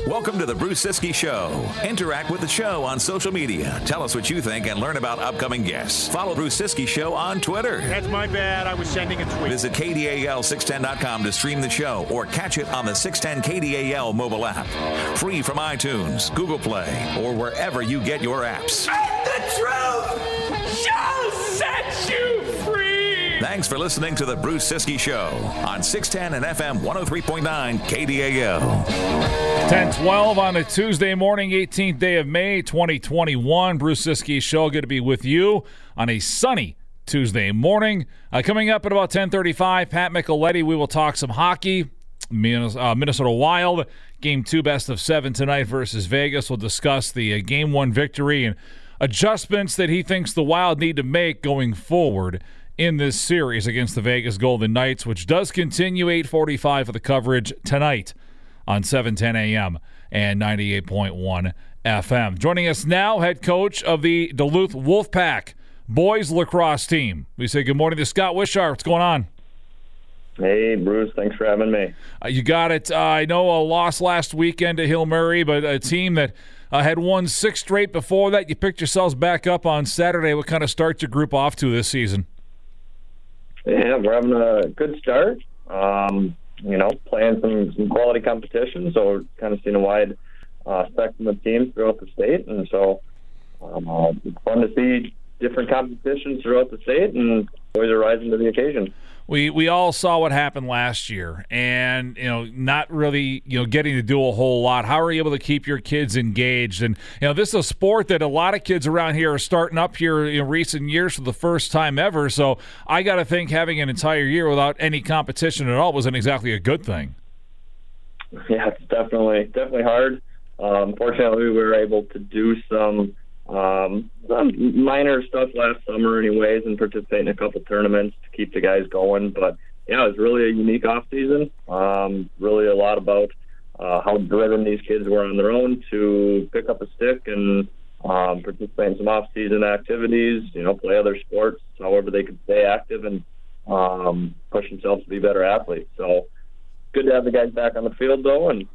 Welcome to the Bruce Siskey Show. Interact with the show on social media. Tell us what you think and learn about upcoming guests. Follow Bruce Siskey Show on Twitter. That's my bad. I was sending a tweet. Visit KDAL610.com to stream the show or catch it on the 610 KDAL mobile app. Free from iTunes, Google Play, or wherever you get your apps. And the truth shall set you free. Thanks for listening to the Bruce Siskey Show on 610 and FM 103.9 KDAL. 10:12 on a Tuesday morning, 18th day of May, 2021. Bruce Siskey Show, good to be with you on a sunny Tuesday morning. Coming up at about 10:35, Pat Micheletti, we will talk some hockey. Minnesota Wild, Game 2, best of 7 tonight versus Vegas. We'll discuss the Game 1 victory and adjustments that he thinks the Wild need to make going forward in this series against the Vegas Golden Knights, which does continue 8:45 for the coverage tonight on 710 AM and 98.1 FM. Joining us now, head coach of the Duluth Wolfpack boys lacrosse team. We say good morning to Scott Wishart. What's going on? Hey, Bruce. Thanks for having me. You got it. I know a loss last weekend to Hill Murray, but a team that had won 6 straight before that. You picked yourselves back up on Saturday. What kind of start your group off to this season? Yeah, we're having a good start. Playing some quality competition, so we're kind of seeing a wide spectrum of teams throughout the state, and so it's fun to see different competitions throughout the state, and boys are rising to the occasion. We all saw what happened last year, and not really getting to do a whole lot. How are you able to keep your kids engaged? And this is a sport that a lot of kids around here are starting up here in recent years for the first time ever. So I got to think having an entire year without any competition at all wasn't exactly a good thing. Yeah, it's definitely hard. Fortunately, we were able to do some minor stuff last summer anyways and participate in a couple tournaments to keep the guys going. But, yeah, it was really a unique off-season. Really a lot about how driven these kids were on their own to pick up a stick and participate in some off-season activities, play other sports, however they could stay active and push themselves to be better athletes. So good to have the guys back on the field, though, and,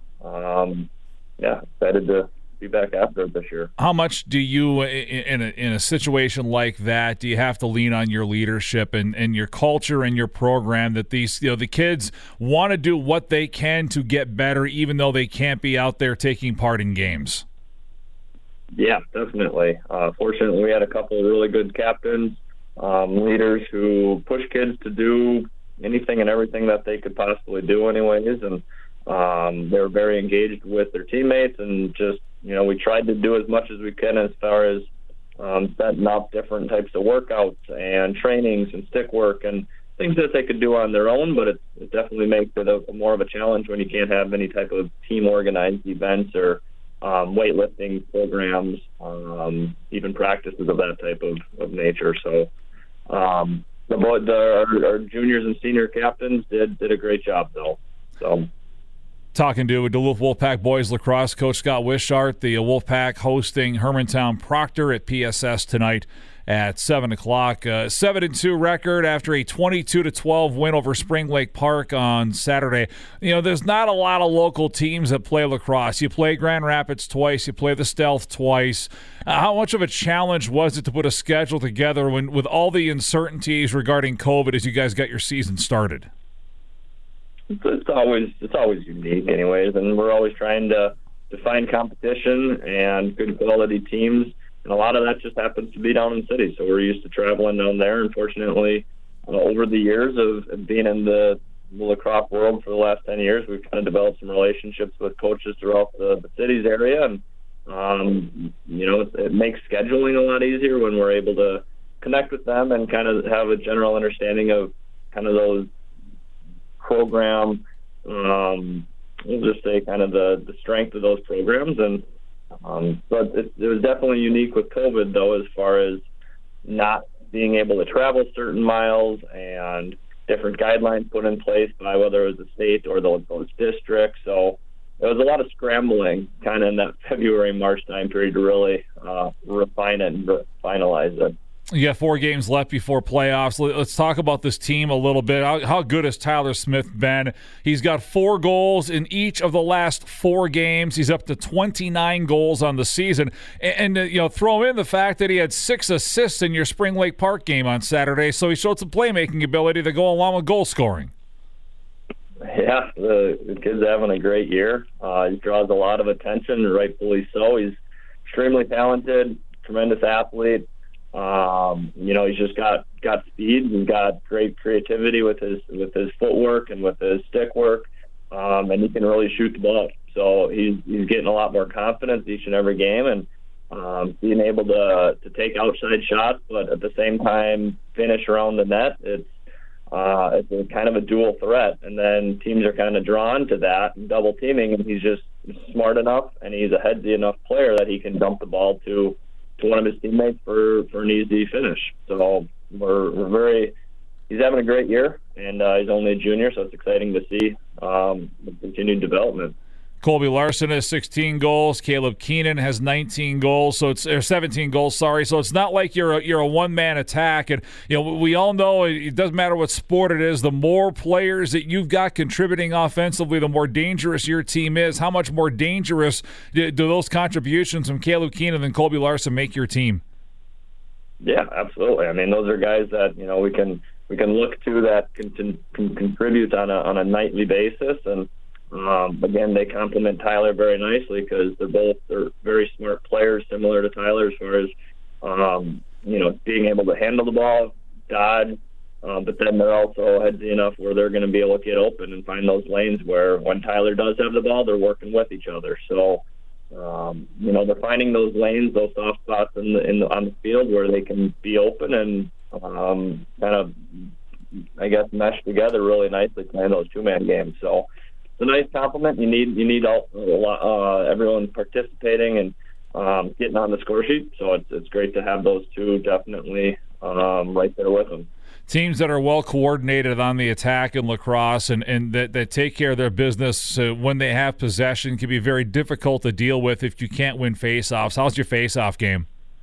excited to be back after it this year. How much do you, in a situation like that, do you have to lean on your leadership and your culture and your program that these the kids want to do what they can to get better, even though they can't be out there taking part in games? Yeah, definitely. Fortunately, we had a couple of really good captains, leaders who push kids to do anything and everything that they could possibly do, anyways, and they were very engaged with their teammates, and just we tried to do as much as we can as far as setting up different types of workouts and trainings and stick work and things that they could do on their own, but it definitely makes it more of a challenge when you can't have any type of team-organized events or weightlifting programs, even practices of that type of nature. So our juniors and senior captains did a great job, though. So. Talking to Duluth Wolfpack boys lacrosse coach Scott Wishart, the Wolfpack hosting Hermantown Proctor at PSS tonight at 7 o'clock. 7-2 record after a 22-12 win over Spring Lake Park on Saturday. There's not a lot of local teams that play lacrosse. You play Grand Rapids twice, you play the Stealth twice. How much of a challenge was it to put a schedule together with all the uncertainties regarding COVID as you guys got your season started? It's always unique anyways, and we're always trying to find competition and good quality teams, and a lot of that just happens to be down in the city, so we're used to traveling down there. Unfortunately, over the years of being in the lacrosse world for the last 10 years, we've kind of developed some relationships with coaches throughout the city's area, and it makes scheduling a lot easier when we're able to connect with them and kind of have a general understanding of kind of those program, we'll just say kind of the strength of those programs. And but it was definitely unique with COVID, though, as far as not being able to travel certain miles and different guidelines put in place by whether it was the state or those districts. So there was a lot of scrambling kind of in that February, March time period to really refine it and finalize it. You got 4 games left before playoffs. Let's talk about this team a little bit. How good has Tyler Smith been? He's got 4 goals in each of the last 4 games. He's up to 29 goals on the season. And throw in the fact that he had 6 assists in your Spring Lake Park game on Saturday, so he showed some playmaking ability to go along with goal scoring. Yeah, the kid's having a great year. He draws a lot of attention, rightfully so. He's extremely talented, tremendous athlete. He's just got speed. He's got great creativity with his footwork and with his stick work, and he can really shoot the ball. So he's getting a lot more confidence each and every game, and being able to take outside shots, but at the same time finish around the net. It's a kind of a dual threat, and then teams are kind of drawn to that and double teaming, and he's just smart enough and he's a headsy enough player that he can dump the ball to one of his teammates for an easy finish. So he's having a great year, and he's only a junior, so it's exciting to see the continued development. Colby Larson has 16 goals. Caleb Keenan has 19 goals, or 17 goals. Sorry, so it's not like you're a one-man attack. And we all know it doesn't matter what sport it is. The more players that you've got contributing offensively, the more dangerous your team is. How much more dangerous do those contributions from Caleb Keenan and Colby Larson make your team? Yeah, absolutely. I mean, those are guys that we can look to that can contribute on a nightly basis, and again, they complement Tyler very nicely because they're very smart players, similar to Tyler as far as being able to handle the ball, dodge, but then they're also headsy enough where they're going to be able to get open and find those lanes where when Tyler does have the ball, they're working with each other. So they're finding those lanes, those soft spots on the field where they can be open and kind of, I guess, mesh together really nicely playing those 2-man games. So it's a nice compliment. You need everyone participating and getting on the score sheet. So it's great to have those two definitely right there with them. Teams that are well coordinated on the attack in lacrosse and that take care of their business when they have possession can be very difficult to deal with if you can't win faceoffs. How's your faceoff game?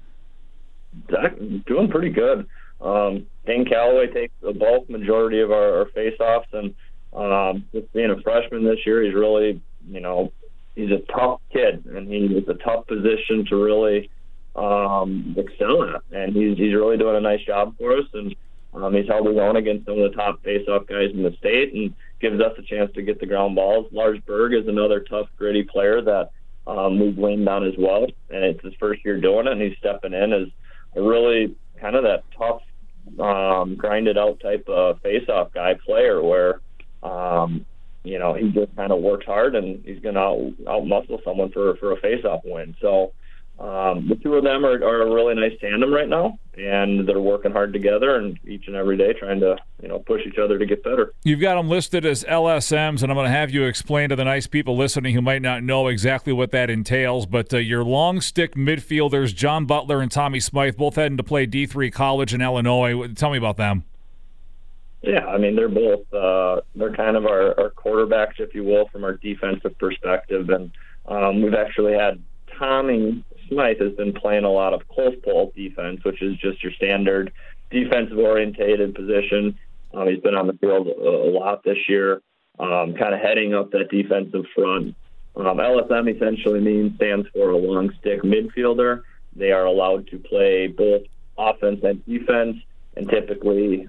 Doing pretty good. Dane Calloway takes the bulk majority of our faceoffs, and just being a freshman this year, he's really, he's a tough kid, and it's a tough position to really excel at, and he's really doing a nice job for us, and he's held his own against some of the top face-off guys in the state and gives us a chance to get the ground balls. Lars Berg is another tough, gritty player that we've leaned on as well, and it's his first year doing it, and he's stepping in as a really kind of that tough, grinded-out type of face-off guy player where, he just kind of works hard and he's going to out-muscle someone for a face-off win. So the two of them are a really nice tandem right now, and they're working hard together and each and every day trying to, push each other to get better. You've got them listed as LSMs, and I'm going to have you explain to the nice people listening who might not know exactly what that entails, but your long stick midfielders, John Butler and Tommy Smythe, both heading to play D3 college in Illinois. Tell me about them. Yeah, I mean, they're both they're kind of our quarterbacks, if you will, from our defensive perspective. And we've actually had Tommy Smythe has been playing a lot of close pull defense, which is just your standard defensive-orientated position. He's been on the field a lot this year, kind of heading up that defensive front. LSM essentially stands for a long stick midfielder. They are allowed to play both offense and defense. And typically,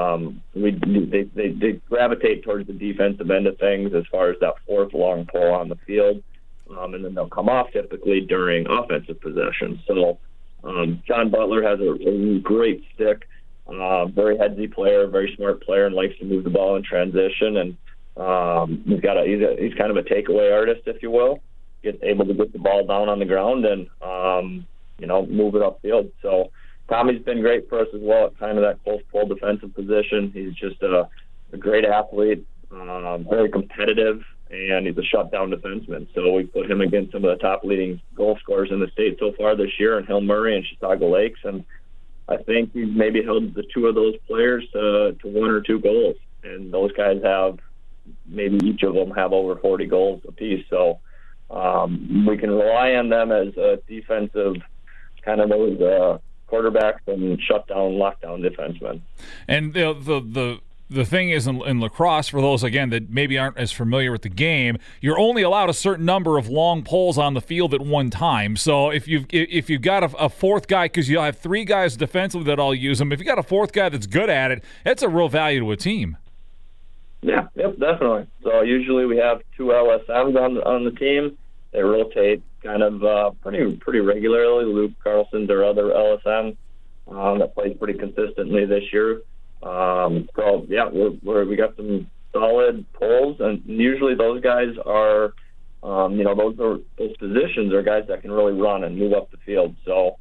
they gravitate towards the defensive end of things as far as that fourth long pull on the field, and then they'll come off typically during offensive possession. So John Butler has a great stick, very headsy player, very smart player, and likes to move the ball in transition. And he's kind of a takeaway artist, if you will, able to get the ball down on the ground and move it upfield. So Tommy's been great for us as well at kind of that close pull defensive position. He's just a great athlete, very competitive, and he's a shutdown defenseman. So we put him against some of the top leading goal scorers in the state so far this year, in Hill Murray and Chisago Lakes. And I think he's maybe held the two of those players to 1 or 2 goals. And those guys have, maybe each of them have over 40 goals apiece. So we can rely on them as a defensive, kind of those quarterbacks and shut down, lockdown defensemen. And the thing is, in lacrosse, for those, again, that maybe aren't as familiar with the game, you're only allowed a certain number of long poles on the field at one time. So if you've got a fourth guy, because you'll have three guys defensively that all use them, if you got a fourth guy that's good at it, that's a real value to a team. Yeah, yep, definitely. So usually we have 2 LSMs on the team. They rotate kind of pretty regularly. Luke Carlson's our other LSM that plays pretty consistently this year. So yeah, we got some solid pulls, and usually those guys are, those positions are guys that can really run and move up the field. So,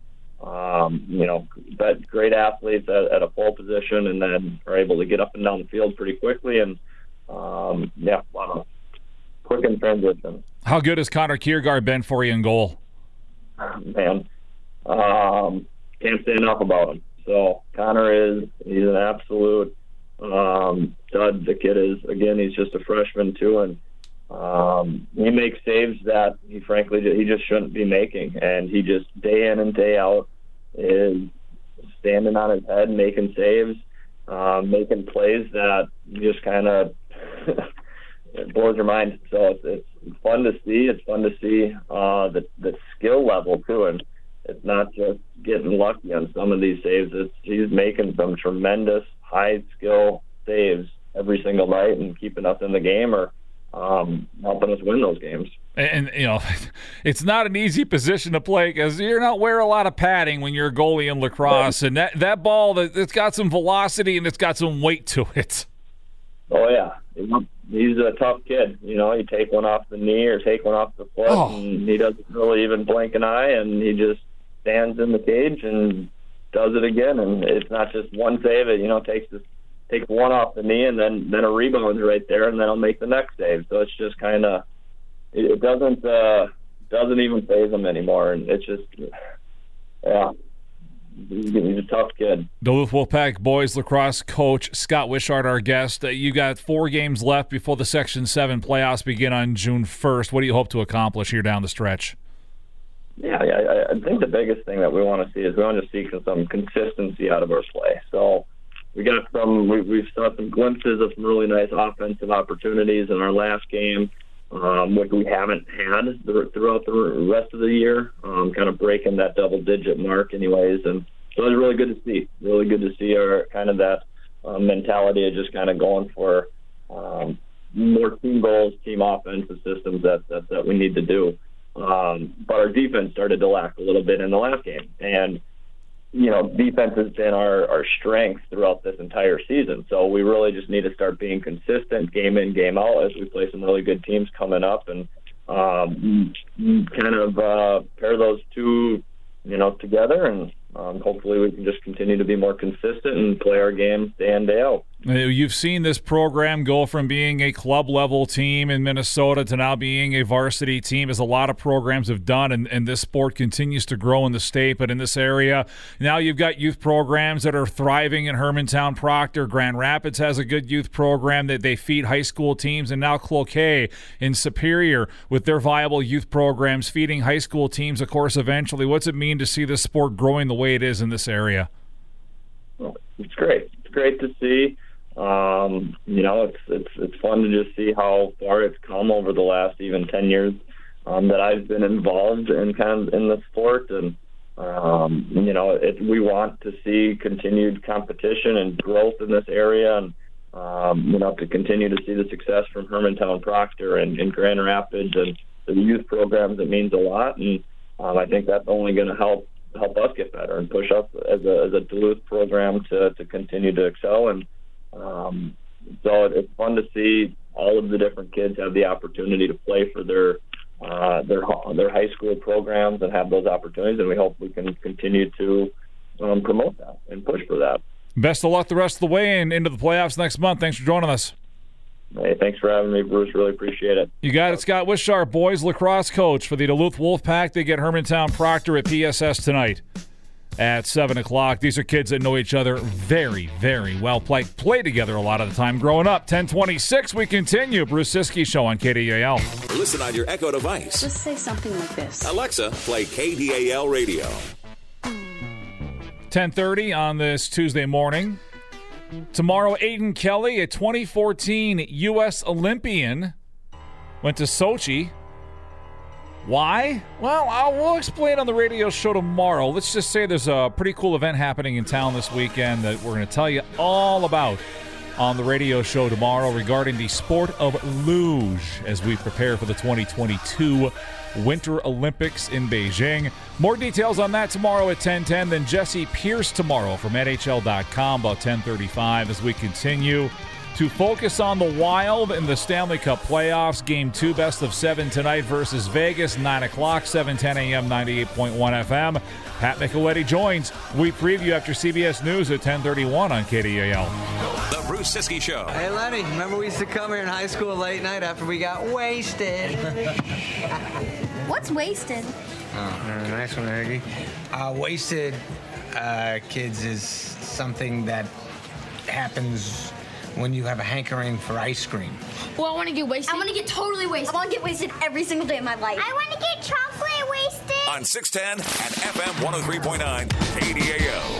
but great athletes at a pole position, and then are able to get up and down the field pretty quickly, and quick in transition. How good has Connor Kiergaard been for you in goal? Man, can't say enough about him. So Connor he's an absolute stud. The kid is, again, he's just a freshman too, and he makes saves that he just shouldn't be making, and he just day in and day out is standing on his head, making saves, making plays that just kind of it blows your mind. So it's fun to see. It's fun to see the skill level too, and it's not just getting lucky on some of these saves. He's making some tremendous high-skill saves every single night and keeping us in the game or helping us win those games. And it's not an easy position to play because you're not wearing a lot of padding when you're a goalie in lacrosse. And that ball, it's got some velocity and it's got some weight to it. Oh, yeah. He's a tough kid. You take one off the knee or take one off the foot, and he doesn't really even blink an eye, and he just stands in the cage and does it again. And it's not just one save. It takes one off the knee, and then a rebound's right there, and then I'll make the next save. So it's just kind of it doesn't even faze him anymore, and it's just he's a tough kid. Duluth Wolfpack boys lacrosse coach Scott Wishart, our guest. You got 4 games left before the Section 7 playoffs begin on June 1st. What do you hope to accomplish here down the stretch? Yeah, I think the biggest thing that we want to see is we want to see some consistency out of our play. So we saw some glimpses of some really nice offensive opportunities in our last game, which we haven't had throughout the rest of the year, kind of breaking that double-digit mark anyways. And so it was really good to see. Really good to see our kind of that mentality of just kind of going for more team goals, team offensive systems that we need to do. But our defense started to lack a little bit in the last game. And, defense has been our strength throughout this entire season. So we really just need to start being consistent game in, game out as we play some really good teams coming up, and kind of pair those two, together, and hopefully we can just continue to be more consistent and play our game day in, day out. You've seen this program go from being a club-level team in Minnesota to now being a varsity team, as a lot of programs have done, and this sport continues to grow in the state. But in this area, now you've got youth programs that are thriving in Hermantown, Proctor. Grand Rapids has a good youth program that they feed high school teams, and now Cloquet in Superior with their viable youth programs feeding high school teams, of course, eventually. What's it mean to see this sport growing the way it is in this area? Well, it's great. It's great to see. It's fun to just see how far it's come over the last even 10 years that I've been involved in the sport, and we want to see continued competition and growth in this area, and to continue to see the success from Hermantown, Proctor, and Grand Rapids, and the youth programs. It means a lot, and I think that's only going to help us get better and push us as a Duluth program to continue to excel. And so it's fun to see all of the different kids have the opportunity to play for their high school programs and have those opportunities, and we hope we can continue to promote that and push for that. Best of luck the rest of the way and into the playoffs next month. Thanks for joining us. Hey, thanks for having me, Bruce. Really appreciate it. You got it. Scott Wishart, boys lacrosse coach for the Duluth Wolfpack. They get Hermantown Proctor at PSS tonight at 7 o'clock. These are kids that know each other very, very well. Play together a lot of the time growing up. 10:26, we continue. Bruce Siskey Show on KDAL. Listen on your Echo device. Just say something like this. Alexa, play KDAL Radio. 10:30 on this Tuesday morning. Tomorrow, Aiden Kelly, a 2014 U.S. Olympian, went to Sochi. Why? Well, we'll explain on the radio show tomorrow. Let's just say there's a pretty cool event happening in town this weekend that we're going to tell you all about on the radio show tomorrow regarding the sport of luge as we prepare for the 2022 Winter Olympics in Beijing. More details on that tomorrow at 10:10. Then Jesse Pierce tomorrow from NHL.com about 10:35 as we continue to focus on the Wild in the Stanley Cup playoffs. Game 2, best of 7 tonight versus Vegas, 9 o'clock, 7:10 a.m., 98.1 FM. Pat Micheletti joins. We preview after CBS News at 10:31 on KDAL. The Bruce Siskey Show. Hey, Lenny, remember we used to come here in high school late night after we got wasted? What's wasted? Oh, nice one, Aggie. Wasted, kids, is something that happens when you have a hankering for ice cream. Well, I want to get wasted. I want to get totally wasted. I want to get wasted every single day of my life. I want to get chocolate wasted. On 610 and FM 103.9 KDAL.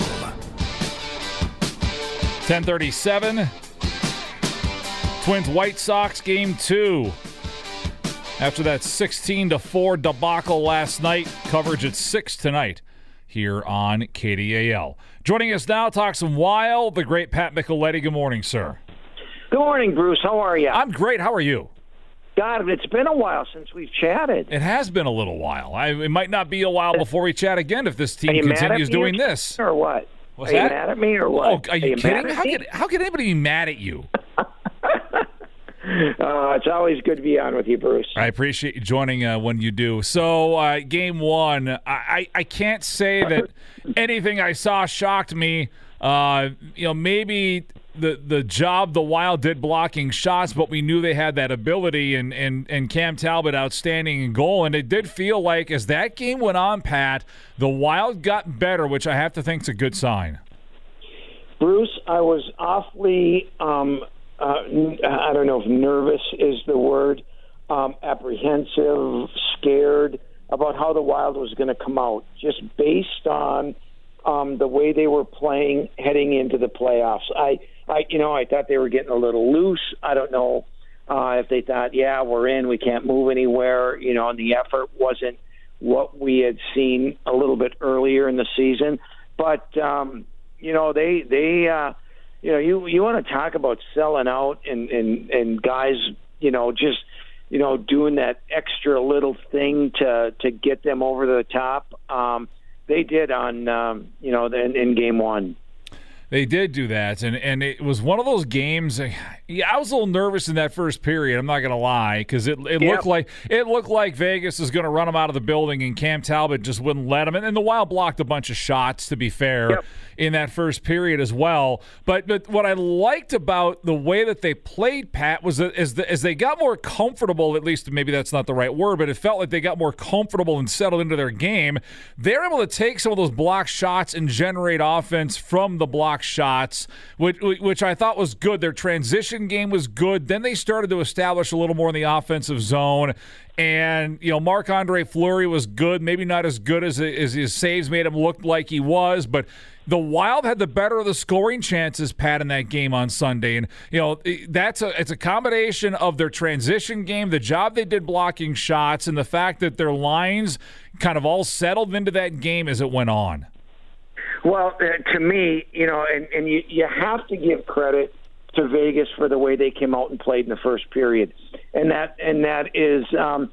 10:37. Twins White Sox game 2. After that 16-4 debacle last night, coverage at 6 tonight here on KDAL. Joining us now, talk some Wild, the great Pat Micheletti. Good morning, sir. Good morning, Bruce. How are you? I'm great. How are you? God, it's been a while since we've chatted. It has been a little while. It might not be a while before we chat again if this team continues doing this. Or what? What's are that? You mad at me or what? Oh, are you kidding? How can anybody be mad at you? It's always good to be on with you, Bruce. I appreciate you joining when you do. So, game 1, I can't say that anything I saw shocked me. Maybe the job the Wild did blocking shots, but we knew they had that ability, and Cam Talbot outstanding in goal. And it did feel like as that game went on, Pat, the Wild got better, which I have to think is a good sign. Bruce, I was awfully I don't know if nervous is the word, apprehensive, scared about how the Wild was going to come out, just based on the way they were playing heading into the playoffs. I thought they were getting a little loose. I don't know if they thought, we're in, we can't move anywhere, and the effort wasn't what we had seen a little bit earlier in the season. But, you want to talk about selling out and guys, doing that extra little thing to get them over the top. They did on, in game 1. They did do that, and it was one of those games. Yeah, I was a little nervous in that first period. I'm not going to lie, because it looked like Vegas was going to run them out of the building, and Cam Talbot just wouldn't let them. And the Wild blocked a bunch of shots, to be fair, in that first period as well. But what I liked about the way that they played, Pat, was that as they got more comfortable, at least maybe that's not the right word, but it felt like they got more comfortable and settled into their game. They're able to take some of those blocked shots and generate offense from the blocked shots, which I thought was good. Their transition game was good. Then they started to establish a little more in the offensive zone. And, Marc-Andre Fleury was good, maybe not as good as his saves made him look like he was, but the Wild had the better of the scoring chances, Pat, in that game on Sunday. And, it's a combination of their transition game, the job they did blocking shots, and the fact that their lines kind of all settled into that game as it went on. Well, to me, and you have to give credit to Vegas for the way they came out and played in the first period, and that is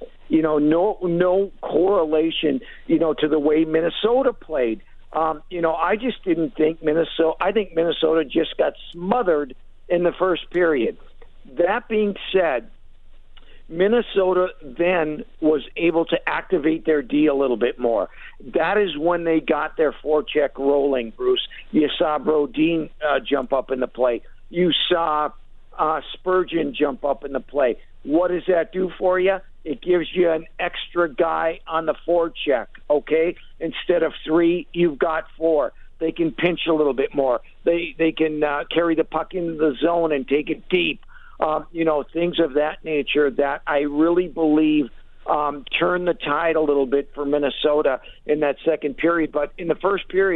no correlation to the way Minnesota played. I just didn't think Minnesota. I think Minnesota just got smothered in the first period. That being said, Minnesota then was able to activate their D a little bit more. That is when they got their forecheck rolling, Bruce. You saw Brodin jump up in the play. You saw Spurgeon jump up in the play. What does that do for you? It gives you an extra guy on the forecheck, okay? Instead of 3, you've got 4. They can pinch a little bit more. They can carry the puck into the zone and take it deep. Things of that nature that I really believe turned the tide a little bit for Minnesota in that second period. But in the first period,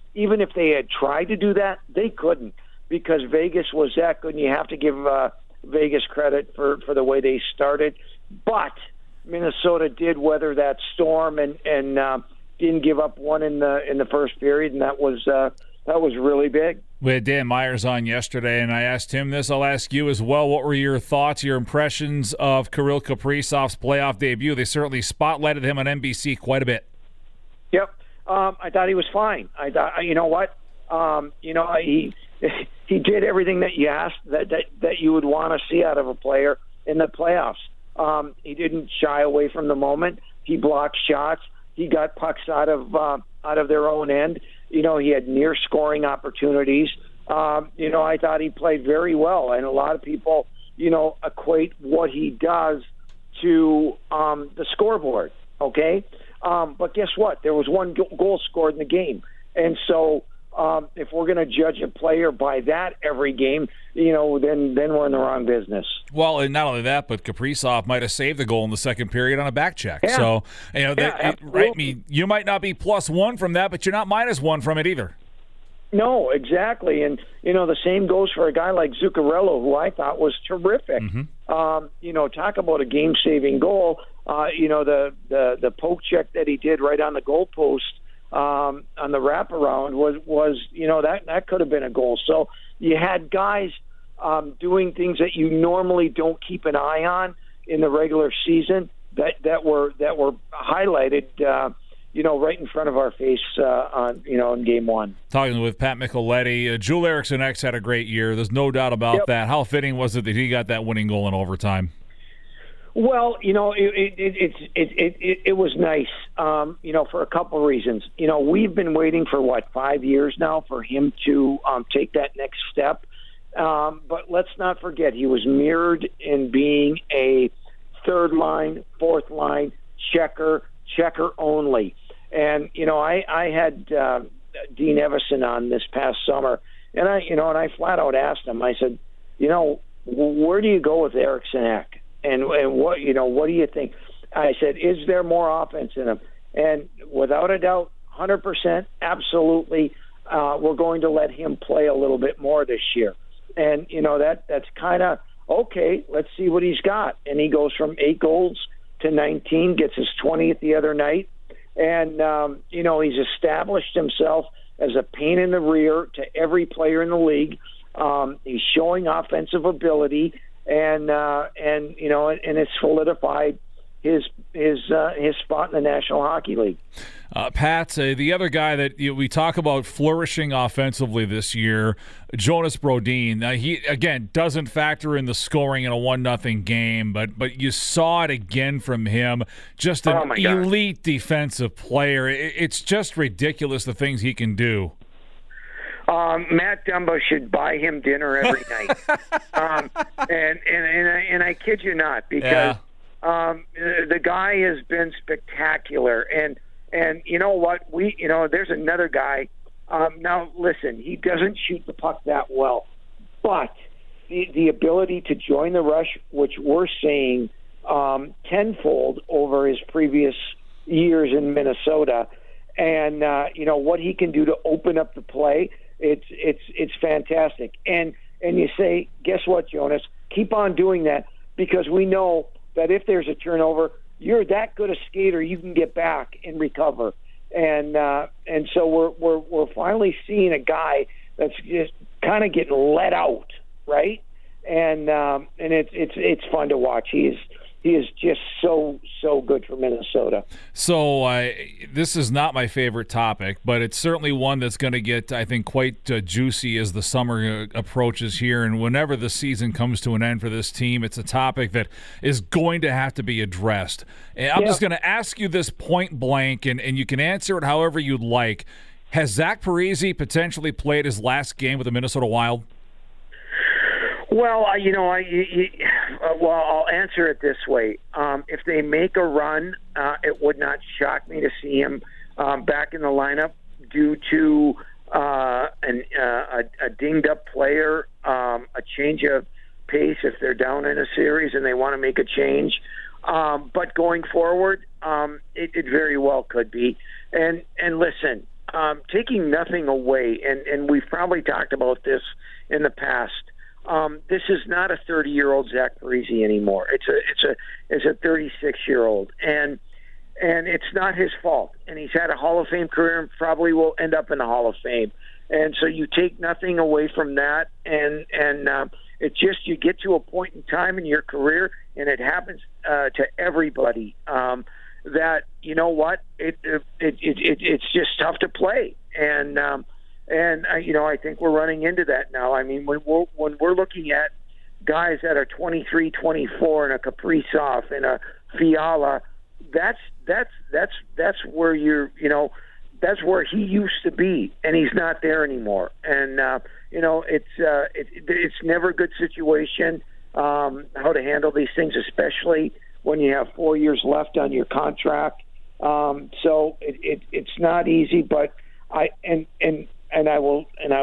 even if they had tried to do that, they couldn't because Vegas was that good, and you have to give Vegas credit for the way they started. But Minnesota did weather that storm and didn't give up one in the first period, and that was really big. We had Dan Myers on yesterday, and I asked him this. I'll ask you as well. What were your thoughts, your impressions of Kirill Kaprizov's playoff debut? They certainly spotlighted him on NBC quite a bit. Yep. I thought he was fine. I thought, you know what? He did everything that you asked that you would want to see out of a player in the playoffs. He didn't shy away from the moment. He blocked shots. He got pucks out of their own end. He had near scoring opportunities. I thought he played very well, and a lot of people, equate what he does to the scoreboard. Okay, but guess what? There was one goal scored in the game, and so if we're going to judge a player by that every game, then we're in the wrong business. Well, and not only that, but Kaprizov might have saved the goal in the second period on a back check. Yeah. So, right? You might not be +1 from that, but you're not -1 from it either. No, exactly. And, the same goes for a guy like Zuccarello, who I thought was terrific. Mm-hmm. Talk about a game-saving goal. The poke check that he did right on the goalpost on the wraparound was that could have been a goal. So you had guys doing things that you normally don't keep an eye on in the regular season that were highlighted right in front of our face in game one. Talking with Pat Micheletti, Joel Eriksson Ek had a great year. There's no doubt about that. How fitting was it that he got that winning goal in overtime? Well, it was nice, for a couple of reasons. We've been waiting for 5 years now for him to take that next step. But let's not forget, he was mirrored in being a third line, fourth line checker only. And I had Dean Evison on this past summer, and I flat out asked him. I said, where do you go with Eriksson Ek? And what do you think? I said, is there more offense in him? And without a doubt, 100%, absolutely, we're going to let him play a little bit more this year. And that's kind of okay. Let's see what he's got. And he goes from 8 goals to 19, gets his 20th the other night, and he's established himself as a pain in the rear to every player in the league. He's showing offensive ability. And it's solidified his spot in the National Hockey League. Pat, the other guy that we talk about flourishing offensively this year, Jonas Brodin. He again doesn't factor in the scoring in a 1-0 game, but you saw it again from him. Just an elite defensive player. It's just ridiculous the things he can do. Matt Dumba should buy him dinner every night, and I kid you not, because the guy has been spectacular. And you know what? There's another guy. Now listen, he doesn't shoot the puck that well, but the ability to join the rush, which we're seeing tenfold over his previous years in Minnesota, and what he can do to open up the play. It's fantastic. And you say, guess what, Jonas? Keep on doing that, because we know that if there's a turnover, you're that good a skater, you can get back and recover. And so we're finally seeing a guy that's just kind of getting let out, right? And it's fun to watch. He is just so good for Minnesota. So this is not my favorite topic, but it's certainly one that's going to get, I think, quite juicy as the summer approaches here. And whenever the season comes to an end for this team, it's a topic that is going to have to be addressed. And I'm just going to ask you this point blank, and you can answer it however you'd like. Has Zach Parise potentially played his last game with the Minnesota Wild? Well, I'll answer it this way. If they make a run, it would not shock me to see him back in the lineup due to a dinged-up player, a change of pace if they're down in a series and they want to make a change. But going forward, it very well could be. And listen, taking nothing away, and we've probably talked about this in the past. This is not a 30-year-old Zach Parise anymore. It's a 36-year-old, and it's not his fault. And he's had a Hall of Fame career and probably will end up in the Hall of Fame. And so you take nothing away from that, and it's just you get to a point in time in your career, and it happens to everybody. That you know what it's just tough to play, and I think we're running into that now. I mean, when we're looking at guys that are 23, 24, and a Kaprizov and a Fiala, that's where that's where he used to be, and he's not there anymore. And it's never a good situation how to handle these things, especially when you have 4 years left on your contract. So it's not easy, but I will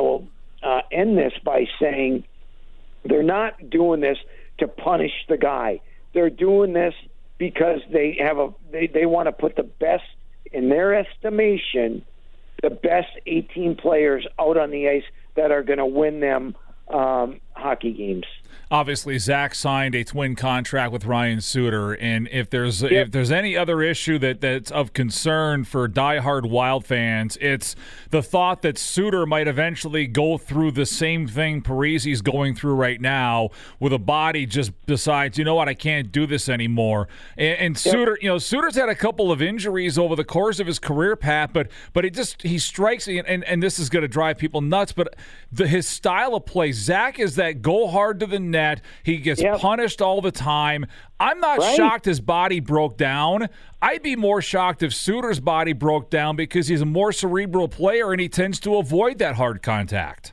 end this by saying they're not doing this to punish the guy. They're doing this because they want to put the best, in their estimation, the best 18 players out on the ice that are going to win them hockey games. Obviously, Zach signed a twin contract with Ryan Suter, and if there's any other issue that's of concern for diehard Wild fans, it's the thought that Suter might eventually go through the same thing Parise's going through right now, with a body just decides, you know what, I can't do this anymore. And Suter, Suter's had a couple of injuries over the course of his career, Pat, but he strikes, and this is going to drive people nuts, but his style of play, Zach is that go hard to the net. He gets punished all the time. I'm not shocked his body broke down. I'd be more shocked if Suter's body broke down because he's a more cerebral player and he tends to avoid that hard contact.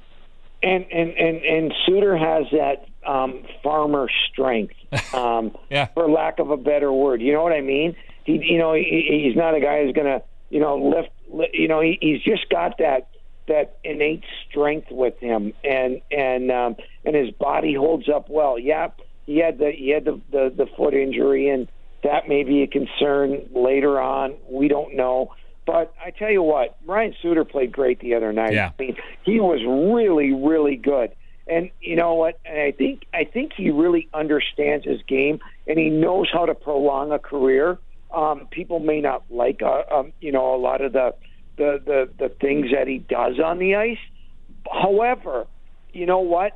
And Suter has that farmer strength, for lack of a better word. You know what I mean? He's not a guy who's going to lift. He's just got that innate strength with him, and his body holds up well. Yeah, he had the foot injury, and that may be a concern later on. We don't know. But I tell you what, Ryan Suter played great the other night. Yeah. I mean, he was really, really good. And you know what? And I think he really understands his game, and he knows how to prolong a career. People may not like a lot of the things that he does on the ice. However, you know what?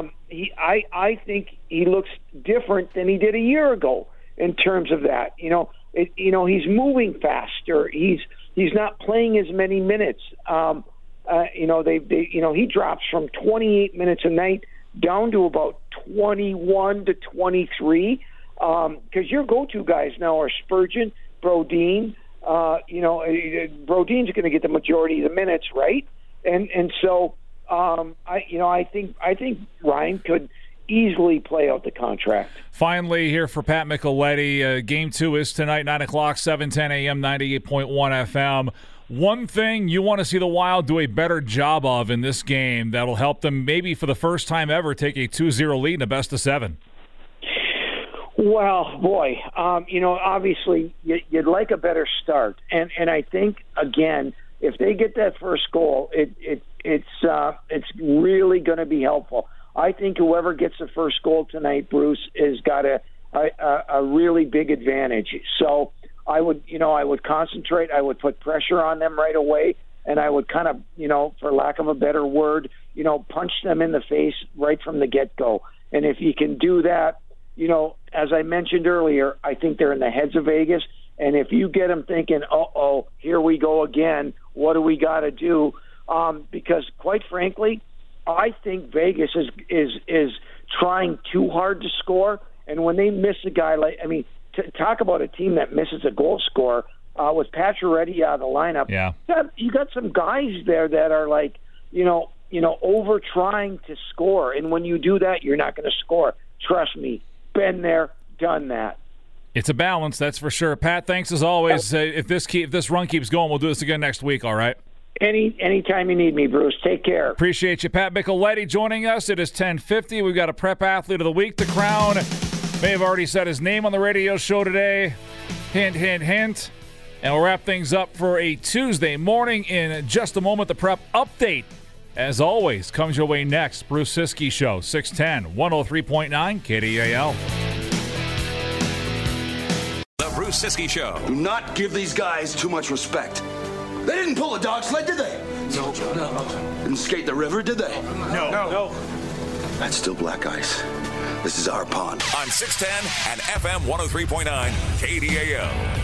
I think he looks different than he did a year ago in terms of that. He's moving faster. He's not playing as many minutes. He drops from 28 minutes a night down to about 21 to 23. Because your go-to guys now are Spurgeon, Brodin. Brodin's going to get the majority of the minutes, right? And so I think Ryan could easily play out the contract. Finally, here for Pat Micheletti, Game 2 is tonight, 9 o'clock, 7:10 a.m., 98.1 FM. One thing you want to see the Wild do a better job of in this game that'll help them maybe for the first time ever take a 2-0 lead in a best-of-7. Well, boy, obviously you'd like a better start, and I think again, if they get that first goal, it's really going to be helpful. I think whoever gets the first goal tonight, Bruce, has got a really big advantage. So I would concentrate. I would put pressure on them right away, and I would kind of, for lack of a better word, punch them in the face right from the get-go. And if you can do that, as I mentioned earlier, I think they're in the heads of Vegas. And if you get them thinking, uh-oh, here we go again, what do we got to do? Because quite frankly, I think Vegas is trying too hard to score. And when they miss a guy talk about a team that misses a goal scorer, with Pacioretty out of the lineup. Yeah. You got some guys there that are over trying to score. And when you do that, you're not going to score. Trust me. Been there, done that. It's a balance, that's for sure. Pat, thanks as always. If this run keeps going, we'll do this again next week, all right? Anytime you need me, Bruce. Take care. Appreciate you. Pat Micheletti joining us. It is 10:50. We've got a Prep Athlete of the Week to crown. May have already said his name on the radio show today. Hint, hint, hint. And we'll wrap things up for a Tuesday morning in just a moment. The prep update, as always, comes your way next. Bruce Siskey Show, 610, 103.9 KDAL. The Bruce Siskey Show. Do not give these guys too much respect. They didn't pull a dog sled, did they? No. Didn't skate the river, did they? No. That's still black ice. This is our pond. On 610 and FM 103.9 KDAL.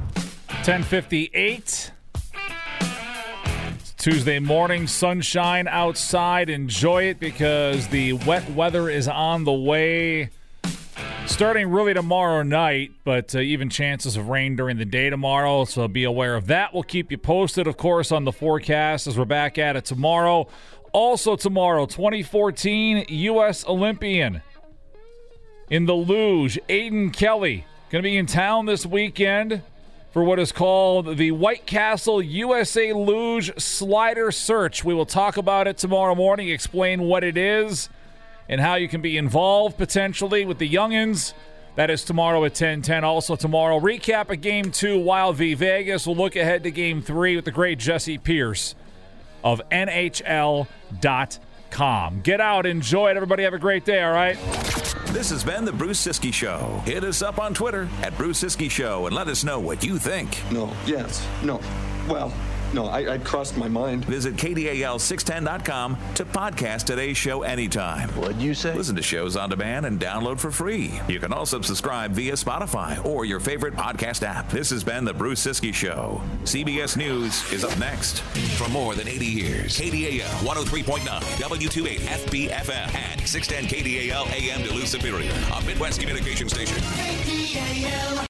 10:58. It's Tuesday morning, sunshine outside. Enjoy it because the wet weather is on the way. Starting really tomorrow night, but even chances of rain during the day tomorrow, so be aware of that. We'll keep you posted, of course, on the forecast as we're back at it tomorrow. Also tomorrow, 2014 U.S. Olympian in the luge, Aiden Kelly, going to be in town this weekend for what is called the White Castle USA Luge Slider Search. We will talk about it tomorrow morning, explain what it is, and how you can be involved potentially with the youngins. That is tomorrow at 10:10. Also tomorrow, recap of Game 2, Wild v. Vegas. We'll look ahead to Game 3 with the great Jesse Pierce of NHL.com. Get out, enjoy it. Everybody have a great day, all right? This has been the Bruce Siskey Show. Hit us up on Twitter at Bruce Siskey Show and let us know what you think. No, yes, no. Well, no, I crossed my mind. Visit KDAL610.com to podcast today's show anytime. What'd you say? Listen to shows on demand and download for free. You can also subscribe via Spotify or your favorite podcast app. This has been the Bruce Siskey Show. CBS News is up next. For more than 80 years, KDAL 103.9, W28 FBFM, and 610 KDAL AM Duluth Superior, a Midwest communication station. KDAL.